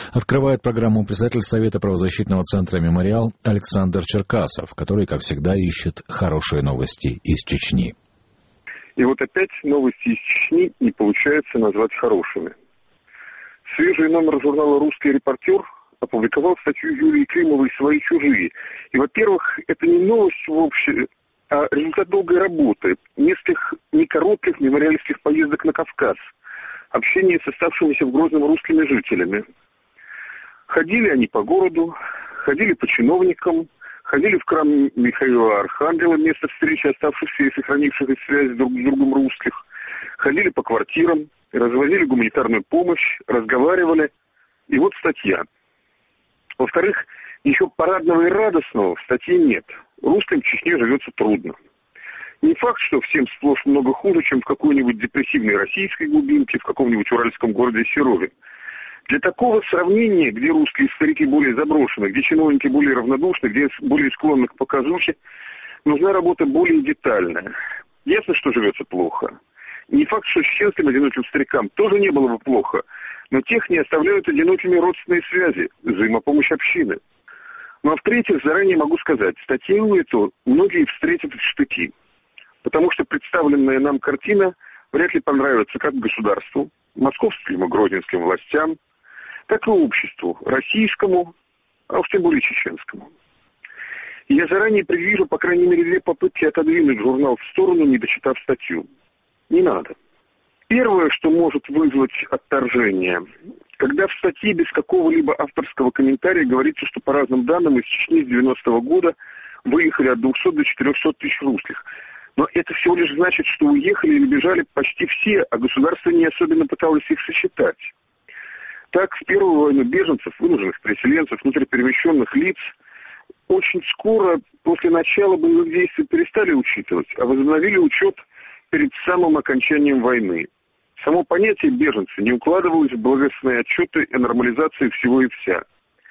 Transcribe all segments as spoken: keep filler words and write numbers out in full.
Открывает программу председатель Совета правозащитного центра «Мемориал» Александр Черкасов, который, как всегда, ищет хорошие новости из Чечни. И вот опять новости из Чечни не получается назвать хорошими. Свежий номер журнала «Русский репортер» опубликовал статью Юлии Климовой «Свои чужие». И, во-первых, это не новость вовсе, а результат долгой работы, нескольких некоротких мемориальских поездок на Кавказ, общение с оставшимися в Грозном русскими жителями. Ходили они по городу, ходили по чиновникам, ходили в храм Михаила Архангела, место встречи оставшихся и сохранивших связь друг с другом русских, ходили по квартирам, развозили гуманитарную помощь, разговаривали. И вот статья. Во-вторых, ничего парадного и радостного в статье нет. Русским в Чечне живется трудно. Не факт, что всем сплошь много хуже, чем в какой-нибудь депрессивной российской глубинке, в каком-нибудь уральском городе Серове. Для такого сравнения, где русские старики более заброшены, где чиновники более равнодушны, где более склонны к показухе, нужна работа более детальная. Ясно, что живется плохо. Не факт, что чеченским одиноким старикам тоже не было бы плохо, но тех не оставляют одинокими родственные связи, взаимопомощь общины. Ну а в-третьих, заранее могу сказать, статью эту многие встретят в штыки, потому что представленная нам картина вряд ли понравится как государству, московским и грозненским властям, так и обществу, российскому, а уж тем более чеченскому. И я заранее предвижу, по крайней мере, две попытки отодвинуть журнал в сторону, не дочитав статью. Не надо. Первое, что может вызвать отторжение, когда в статье без какого-либо авторского комментария говорится, что по разным данным из Чечни с девяностого года выехали от двухсот до четырехсот тысяч русских. Но это всего лишь значит, что уехали или бежали почти все, а государство не особенно пыталось их сосчитать. Так, в первую войну беженцев, вынужденных переселенцев, внутриперемещенных лиц очень скоро после начала боевых действий перестали учитывать, а возобновили учет перед самым окончанием войны. Само понятие «беженцы» не укладывалось в благостные отчеты о нормализации всего и вся.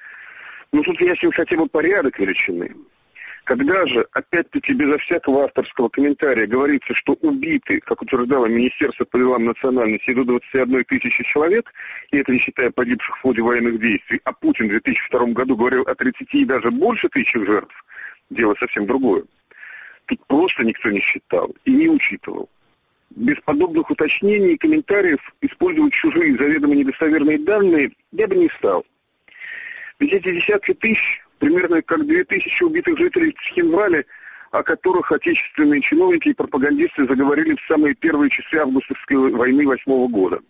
Но тут ясен хотя бы порядок величины. Когда же, опять-таки, безо всякого авторского комментария говорится, что убиты, как утверждало Министерство по делам национальности, до двадцати одной тысячи человек, и это не считая погибших в ходе военных действий, а Путин в две тысячи втором году говорил о тридцати и даже больше тысячах жертв, дело совсем другое. Тут просто никто не считал и не учитывал. Без подобных уточнений и комментариев использовать чужие заведомо недостоверные данные я бы не стал. Ведь эти десятки тысяч, примерно как две тысячи убитых жителей Цхинвали, о которых отечественные чиновники и пропагандисты заговорили в самые первые часы августовской войны восьмого года.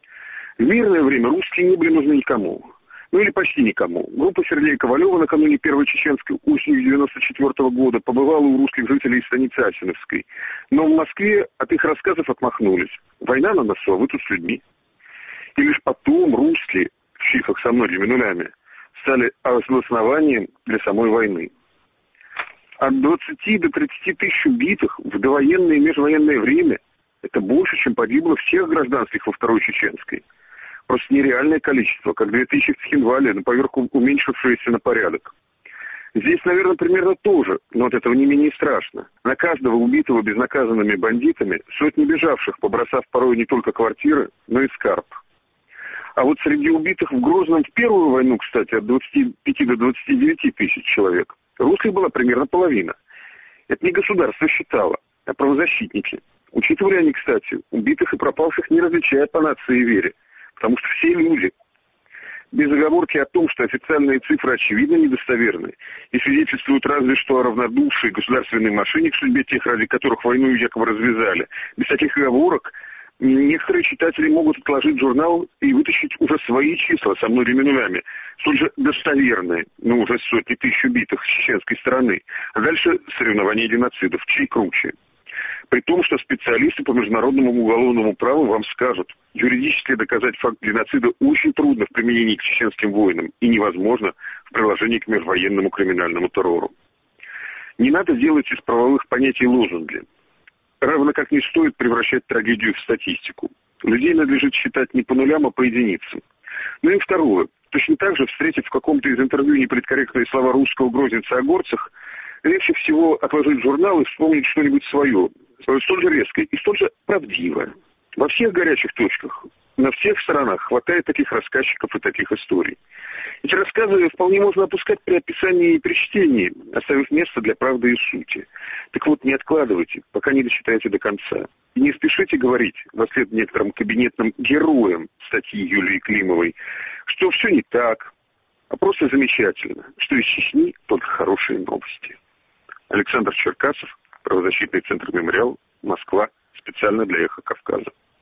В мирное время русские не были нужны никому. Ну или почти никому. Группа Сергея Ковалева накануне Первой Чеченской осенью девяносто четвёртого года побывала у русских жителей из станицы Асиновской. Но в Москве от их рассказов отмахнулись. Война на носу, а вы тут с людьми. И лишь потом русские, в чифах со многими нулями, стали основанием для самой войны. От двадцати до тридцати тысяч убитых в довоенное и межвоенное время это больше, чем погибло всех гражданских во Второй Чеченской. Просто нереальное количество, как две тысячи в Цхинвале, на поверку уменьшившееся на порядок. Здесь, наверное, примерно то же, но от этого не менее страшно. На каждого убитого безнаказанными бандитами сотни бежавших, побросав порой не только квартиры, но и скарб. А вот среди убитых в Грозном в Первую войну, кстати, от двадцати пяти до двадцати девяти тысяч человек, русских была примерно половина. Это не государство считало, а правозащитники. Учитывали они, кстати, убитых и пропавших не различая по нации и вере. Потому что все люди, без оговорки о том, что официальные цифры очевидно недостоверны и свидетельствуют разве что о равнодушии государственной машине к судьбе тех, ради которых войну якобы развязали. Без таких оговорок некоторые читатели могут отложить журнал и вытащить уже свои числа со многими нулями, столь же достоверные, но уже сотни тысяч убитых с чеченской стороны. А дальше соревнования геноцидов, чей круче. При том, что специалисты по международному уголовному праву вам скажут, юридически доказать факт геноцида очень трудно в применении к чеченским войнам и невозможно в приложении к межвоенному криминальному террору. Не надо делать из правовых понятий лозунги. Равно как не стоит превращать трагедию в статистику. Людей надлежит считать не по нулям, а по единицам. Ну и второе. Точно так же, встретив в каком-то из интервью неполиткорректные слова русского грозненца о горцах, легче всего отложить журнал и вспомнить что-нибудь свое, столь же резкое и столь же правдивое. Во всех горячих точках На всех сторонах хватает таких рассказчиков и таких историй. Эти рассказы вполне можно опускать при описании и при чтении, оставив место для правды и сути. Так вот, не откладывайте, пока не дочитаете до конца. И не спешите говорить, вслед некоторым кабинетным героям статьи Юлии Климовой, что все не так, а просто замечательно, что из Чечни только хорошие новости. Александр Черкасов, правозащитный центр «Мемориал», Москва, специально для «Эхо Кавказа».